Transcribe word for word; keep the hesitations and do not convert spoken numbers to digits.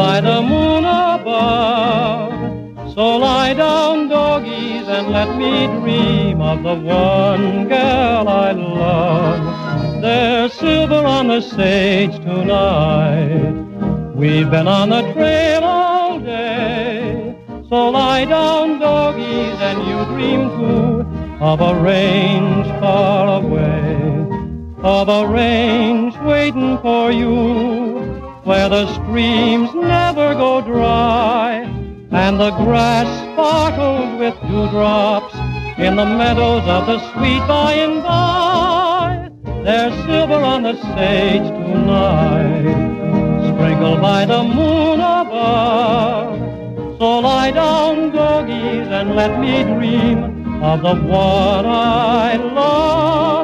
by the moon above. So lie down, doggies, and let me dream of the one girl I love. There's silver on the sage tonight. We've been on the trail all day. So lie down, doggies, and you dream too of a range far away, of a range waiting for you, where the streams never go dry, and the grass sparkles with dewdrops in the meadows of the sweet by and by. There's silver on the sage tonight, sprinkled by the moon above. So lie down, doggies, and let me dream of the one I love.